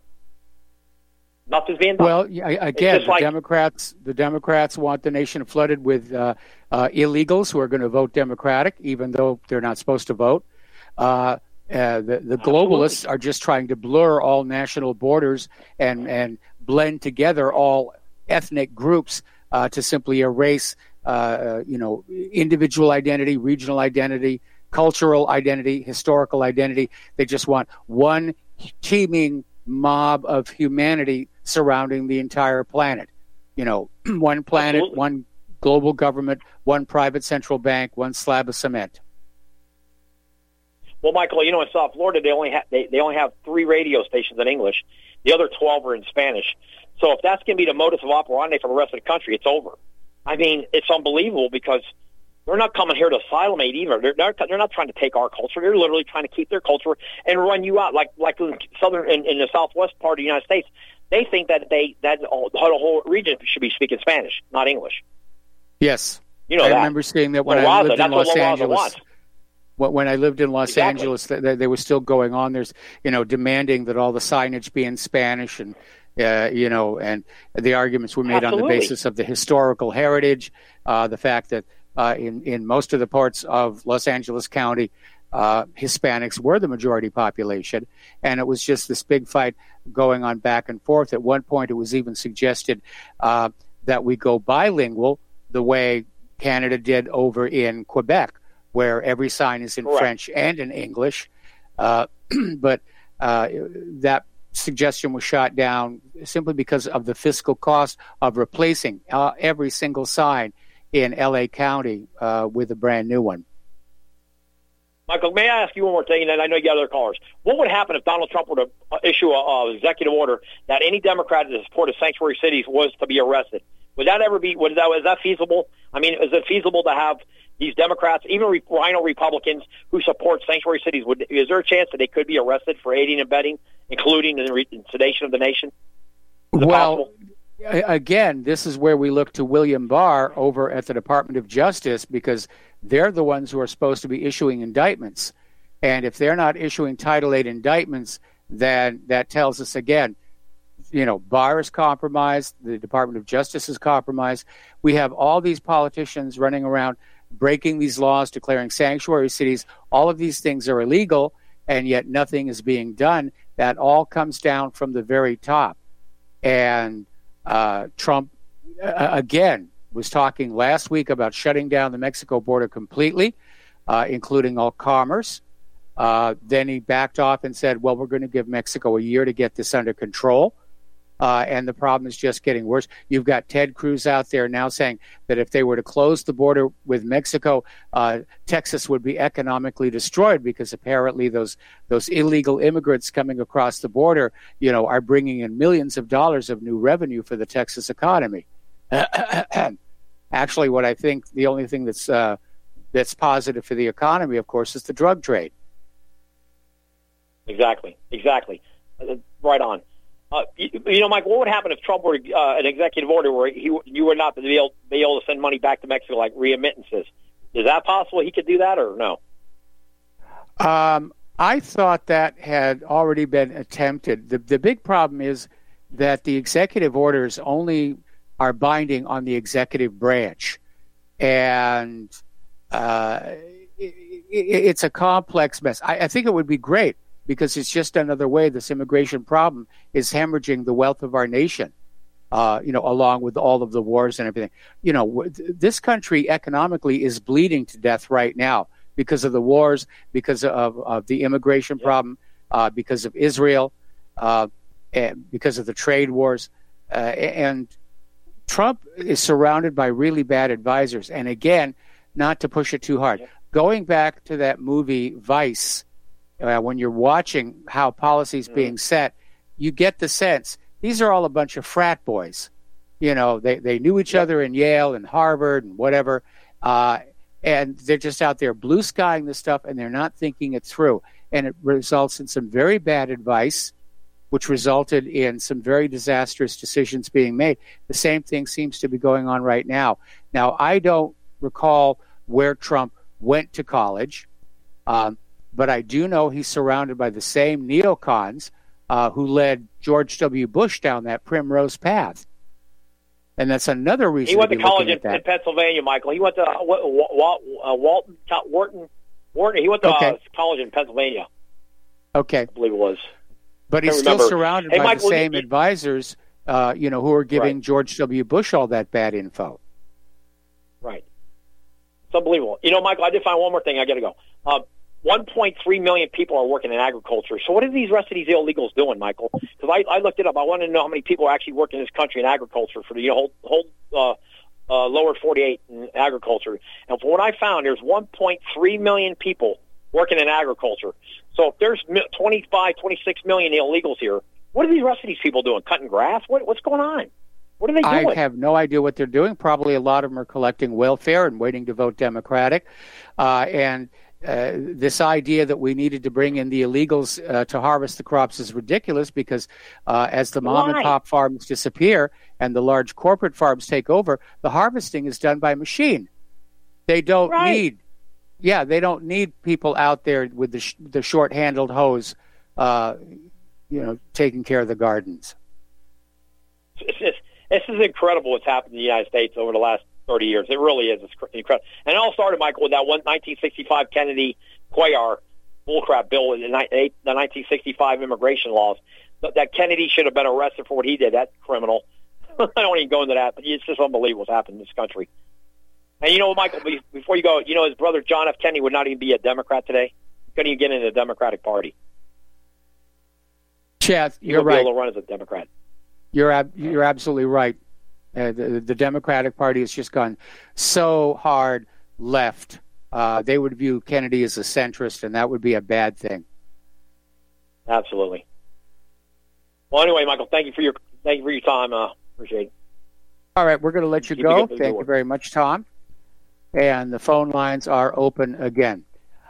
Nothing's being done.
Well, again, the Democrats want the nation flooded with illegals who are going to vote Democratic, even though they're not supposed to vote. The globalists are just trying to blur all national borders and blend together all ethnic groups to simply erase, individual identity, regional identity, cultural identity, historical identity. They just want one teeming mob of humanity surrounding the entire planet. One planet, one global government, one private central bank, one slab of cement.
Well, Michael, in South Florida, they only have 3 radio stations in English. The other 12 are in Spanish. So if that's going to be the modus operandi for the rest of the country, it's over. I mean, it's unbelievable because they're not coming here to asylumate either. They're not trying to take our culture. They're literally trying to keep their culture and run you out. Like in the southwest part of the United States, they think that the whole region should be speaking Spanish, not English.
Yes,
I
remember seeing that when I lived in Los Angeles. When I lived in Los Angeles, they were still going on. There's, demanding that all the signage be in Spanish, and and the arguments were made on the basis of the historical heritage, the fact that in most of the parts of Los Angeles County, Hispanics were the majority population, and it was just this big fight going on back and forth. At one point, it was even suggested that we go bilingual the way Canada did over in Quebec, where every sign is in French and in English. But that suggestion was shot down simply because of the fiscal cost of replacing every single sign in L.A. County with a brand new one.
Michael, may I ask you one more thing, and then I know you got other callers. What would happen if Donald Trump were to issue an executive order that any Democrat that supported sanctuary cities was to be arrested? Would that ever be? Is that feasible? I mean, is it feasible to have these Democrats, even Rhino Republicans who support sanctuary cities? Is there a chance that they could be arrested for aiding and abetting, including the sedation of the nation?
Again, this is where we look to William Barr over at the Department of Justice, because they're the ones who are supposed to be issuing indictments. And if they're not issuing Title VIII indictments, then that tells us again, Barr is compromised, the Department of Justice is compromised. We have all these politicians running around breaking these laws, declaring sanctuary cities. All of these things are illegal, and yet nothing is being done. That all comes down from the very top. And Trump, again, was talking last week about shutting down the Mexico border completely, including all commerce. Then he backed off and said, well, we're going to give Mexico a year to get this under control. And the problem is just getting worse. You've got Ted Cruz out there now saying that if they were to close the border with Mexico, Texas would be economically destroyed because apparently those illegal immigrants coming across the border, are bringing in millions of dollars of new revenue for the Texas economy. Actually, what I think the only thing that's positive for the economy, of course, is the drug trade.
Exactly. Right on. Mike, what would happen if Trump were an executive order where you would not be able to send money back to Mexico, like remittances? Is that possible? He could do that, or no?
I thought that had already been attempted. The big problem is that the executive orders only are binding on the executive branch, and it's a complex mess. I think it would be great, because it's just another way this immigration problem is hemorrhaging the wealth of our nation, along with all of the wars and everything. This country economically is bleeding to death right now because of the wars, because of the immigration problem, because of Israel, and because of the trade wars. And Trump is surrounded by really bad advisors. And again, not to push it too hard, going back to that movie Vice, when you're watching how policy is being set, you get the sense these are all a bunch of frat boys. They knew each other in Yale and Harvard and whatever, and they're just out there blue skying this stuff, and they're not thinking it through. And it results in some very bad advice, which resulted in some very disastrous decisions being made. The same thing seems to be going on right now. Now, I don't recall where Trump went to college, but I do know he's surrounded by the same neocons who led George W. Bush down that primrose path. And that's another reason
he went to college in
that.
Pennsylvania, Michael. He went to Wharton. He went to college in Pennsylvania.
Okay.
I believe it was.
But he's still surrounded by the same advisors, who are giving George W. Bush all that bad info.
Right. It's unbelievable. Michael, I did find one more thing. I got to go. 1.3 million people are working in agriculture. So what are these rest of these illegals doing, Michael? Because I looked it up. I wanted to know how many people are actually working in this country in agriculture for the whole lower 48 in agriculture. And from what I found, there's 1.3 million people working in agriculture. So if there's 25, 26 million illegals here, what are these rest of these people doing? Cutting grass? What's going on? What are they doing?
I have no idea what they're doing. Probably a lot of them are collecting welfare and waiting to vote Democratic. This idea that we needed to bring in the illegals to harvest the crops is ridiculous, because as the mom and pop farms disappear and the large corporate farms take over, the harvesting is done by machine. They don't need people out there with the short-handled hose, taking care of the gardens.
This is incredible what's happened in the United States over the last 30 years. It really is. It's incredible. And it all started, Michael, with that 1965 Kennedy Cuellar bullcrap bill in the 1965 immigration laws. That Kennedy should have been arrested for what he did, that criminal. I don't even go into that, but it's just unbelievable what's happened in this country. And Michael, before you go, his brother John F. Kennedy would not even be a Democrat today. He couldn't even get into the Democratic Party.
Chad, you're
right.
Be
able to run as a Democrat.
You're absolutely right. The Democratic Party has just gone so hard left. They would view Kennedy as a centrist, and that would be a bad thing.
Absolutely. Well, anyway, Michael, thank you for your time. Appreciate it.
All right, we're going to let you go. Thank you very much, Tom. And the phone lines are open again.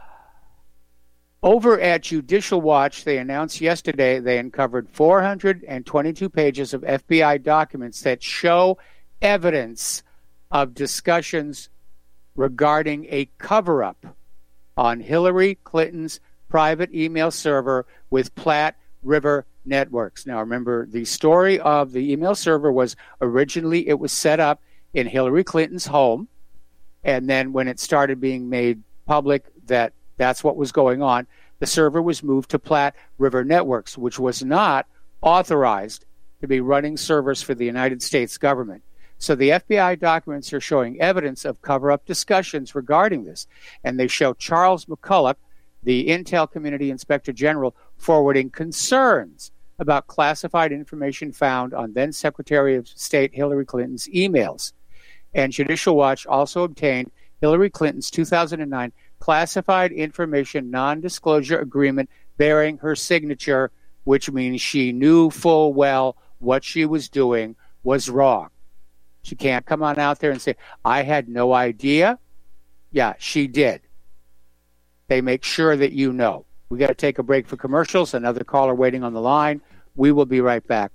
Over at Judicial Watch, they announced yesterday they uncovered 422 pages of FBI documents that show evidence of discussions regarding a cover-up on Hillary Clinton's private email server with Platte River Networks. Now, remember, the story of the email server was originally it was set up in Hillary Clinton's home, and then when it started being made public that that's what was going on, the server was moved to Platte River Networks, which was not authorized to be running servers for the United States government. So the FBI documents are showing evidence of cover-up discussions regarding this. And they show Charles McCulloch, the Intel Community Inspector General, forwarding concerns about classified information found on then Secretary of State Hillary Clinton's emails. And Judicial Watch also obtained Hillary Clinton's 2009 classified information non-disclosure agreement bearing her signature, which means she knew full well what she was doing was wrong. She can't come on out there and say, I had no idea. Yeah, she did. They make sure that you know. We got to take a break for commercials. Another caller waiting on the line. We will be right back.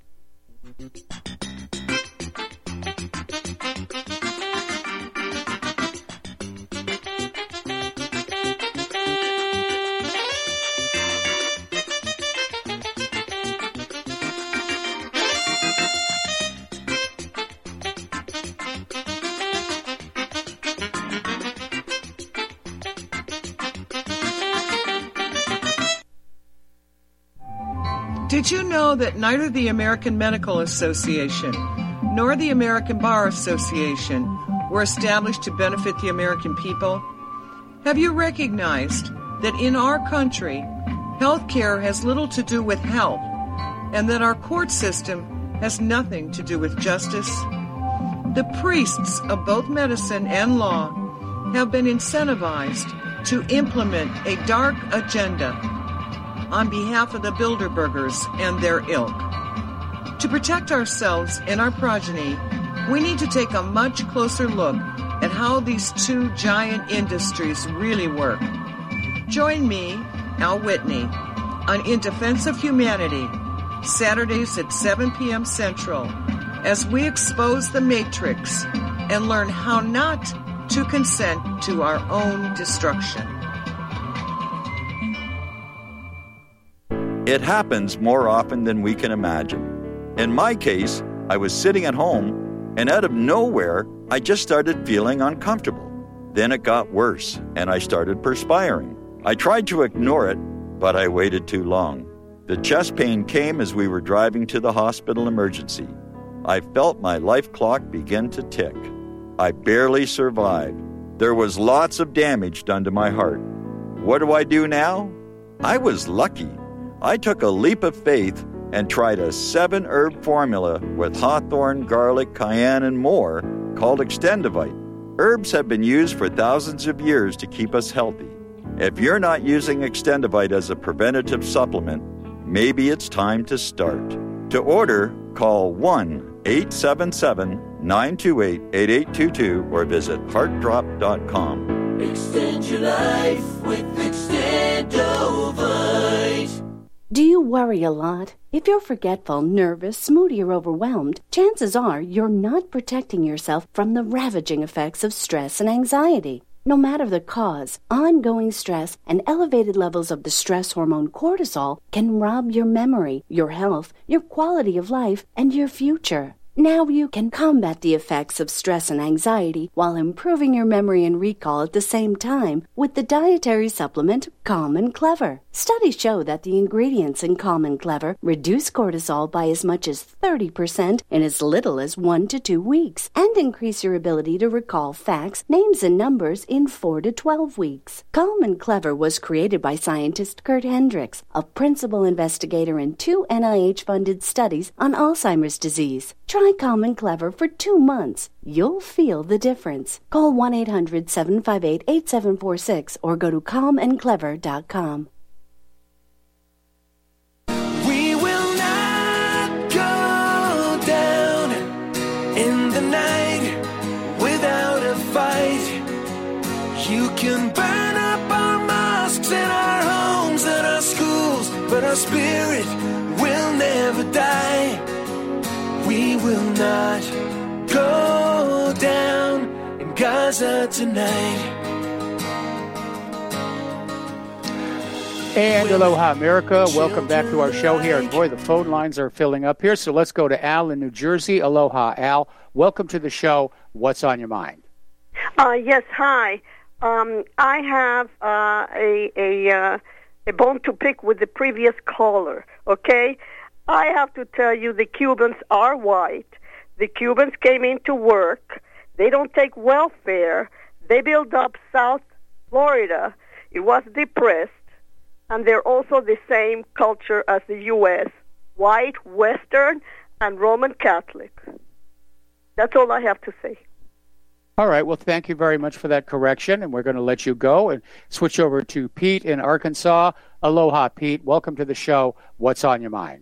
Did you know that neither the American Medical Association nor the American Bar Association were established to benefit the American people? Have you recognized that in our country, health care has little to do with health, and that our court system has nothing to do with justice? The priests of both medicine and law have been incentivized to implement a dark agenda on behalf of the Bilderbergers and their ilk. To protect ourselves and our progeny, we need to take a much closer look at how these two giant industries really work. Join me, Al Whitney, on In Defense of Humanity, Saturdays at 7 p.m. Central, as we expose the Matrix and learn how not to consent to our own destruction.
It happens more often than we can imagine. In my case, I was sitting at home, and out of nowhere, I just started feeling uncomfortable. Then it got worse, and I started perspiring. I tried to ignore it, but I waited too long. The chest pain came as we were driving to the hospital emergency. I felt my life clock begin to tick. I barely survived. There was lots of damage done to my heart. What do I do now? I was lucky. I took a leap of faith and tried a 7-herb formula with hawthorn, garlic, cayenne, and more called Extendivite. Herbs have been used for thousands of years to keep us healthy. If you're not using Extendivite as a preventative supplement, maybe it's time to start. To order, call 1-877-928-8822 or visit heartdrop.com.
Extend your life with Extendovite.
Do you worry a lot? If you're forgetful, nervous, moody, or overwhelmed, chances are you're not protecting yourself from the ravaging effects of stress and anxiety. No matter the cause, ongoing stress and elevated levels of the stress hormone cortisol can rob your memory, your health, your quality of life, and your future. Now you can combat the effects of stress and anxiety while improving your memory and recall at the same time with the dietary supplement Calm and Clever. Studies show that the ingredients in Calm and Clever reduce cortisol by as much as 30% in as little as 1 to 2 weeks and increase your ability to recall facts, names, and numbers in 4 to 12 weeks. Calm and Clever was created by scientist Kurt Hendricks, a principal investigator in 2 NIH-funded studies on Alzheimer's disease. Try Calm and Clever for 2 months. You'll feel the difference. Call 1-800-758-8746 or go to calmandclever.com.
We will not go down in the night without a fight. You can burn up our mosques and our homes and our schools, but our spirit will never die. We will not go down in Gaza tonight.
And aloha, America. Welcome back to our show here. And boy, the phone lines are filling up here. So let's go to Al in New Jersey. Aloha, Al. Welcome to the show. What's on your mind?
Yes, hi. I have a bone to pick with the previous caller, okay? I have to tell you the Cubans are white. The Cubans came in to work. They don't take welfare. They build up South Florida. It was depressed. And they're also the same culture as the U.S., white, Western, and Roman Catholic. That's all I have to say.
All right. Well, thank you very much for that correction, and we're going to let you go and switch over to Pete in Arkansas. Aloha, Pete. Welcome to the show. What's on your mind?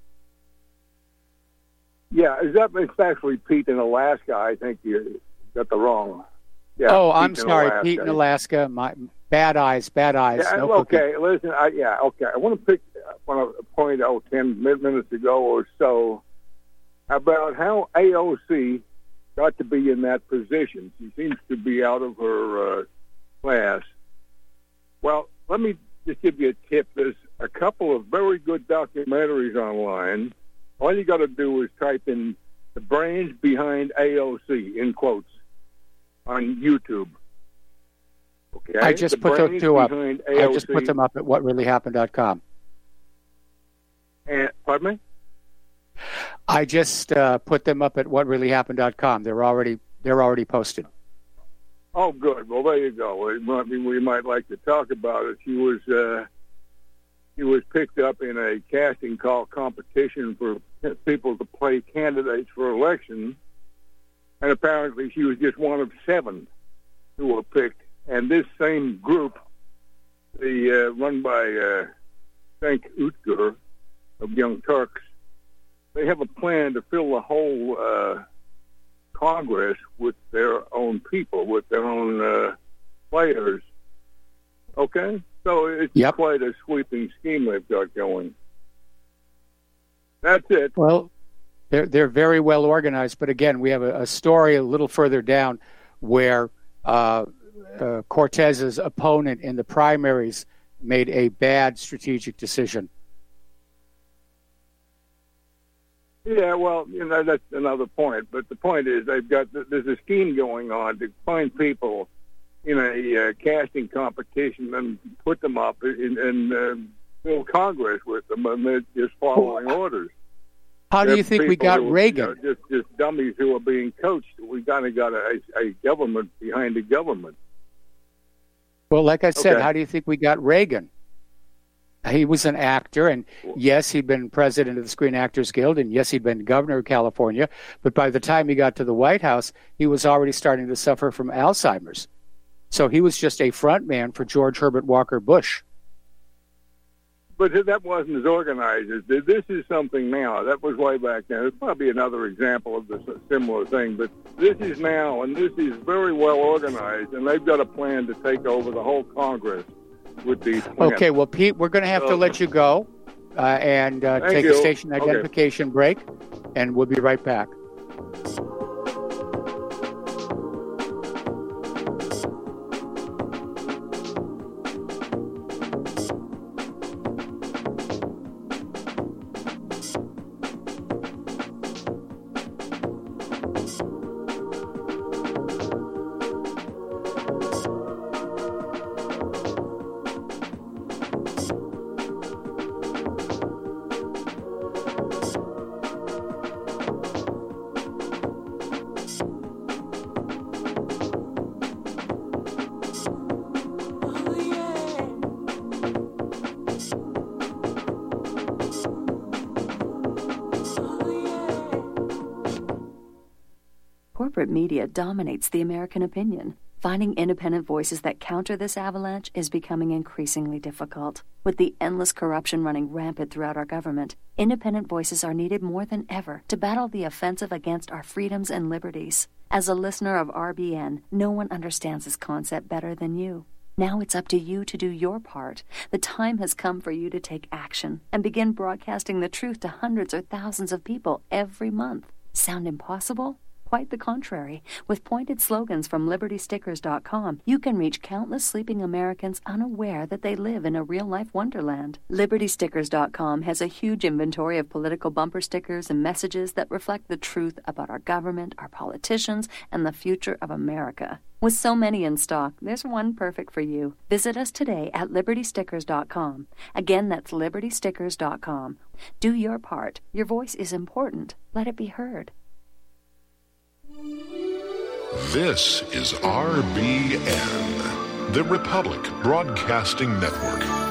Yeah, it's actually Pete in Alaska. I think you got the wrong. Yeah,
I'm sorry, Alaska. Pete in Alaska. My bad eyes.
Yeah,
no
okay,
cooking.
Listen. I want to point out 10 minutes ago or so about how AOC got to be in that position. She seems to be out of her class. Well, let me just give you a tip. There's a couple of very good documentaries online. All you got to do is type in "the brains behind AOC" in quotes on YouTube. Okay,
I just put those two up. I just put them up at whatreallyhappened.com.
And pardon me?
I just put them up at whatreallyhappened.com. They're already posted.
Oh, good. Well, there you go. We might like to talk about it. She was picked up in a casting call competition for people to play candidates for election, and apparently she was just one of 7 who were picked. And this same group, run by Cenk Uygur of Young Turks, they have a plan to fill the whole Congress with their own people, with their own players. Okay? So it's quite a sweeping scheme they've got going. That's it.
Well, they're very well organized, but again, we have a story a little further down where Cortez's opponent in the primaries made a bad strategic decision.
Yeah, well, that's another point. But the point is, there's a scheme going on to find people in a casting competition and put them up and fill Congress with them, and they're just following orders.
How do you think we got Reagan?
Just dummies who are being coached. We kind of got a government behind the government.
Well, like I said, How do you think we got Reagan? He was an actor, and yes, he'd been president of the Screen Actors Guild, and yes, he'd been governor of California, but by the time he got to the White House, he was already starting to suffer from Alzheimer's. So he was just a front man for George Herbert Walker Bush.
But that wasn't as organized as this is something now. That was way back then. It's probably another example of this similar thing, but this is now, and this is very well organized, and they've got a plan to take over the whole Congress with these plans.
Okay, well, Pete, we're going to have to let you go and take a station identification break, and we'll be right back.
Corporate media dominates the American opinion. Finding independent voices that counter this avalanche is becoming increasingly difficult. With the endless corruption running rampant throughout our government, independent voices are needed more than ever to battle the offensive against our freedoms and liberties. As a listener of RBN, no one understands this concept better than you. Now it's up to you to do your part. The time has come for you to take action and begin broadcasting the truth to hundreds or thousands of people every month. Sound impossible? Quite the contrary. With pointed slogans from LibertyStickers.com, you can reach countless sleeping Americans unaware that they live in a real-life wonderland. LibertyStickers.com has a huge inventory of political bumper stickers and messages that reflect the truth about our government, our politicians, and the future of America. With so many in stock, there's one perfect for you. Visit us today at LibertyStickers.com. Again, that's LibertyStickers.com. Do your part. Your voice is important. Let it be heard.
This is RBN, the Republic Broadcasting Network.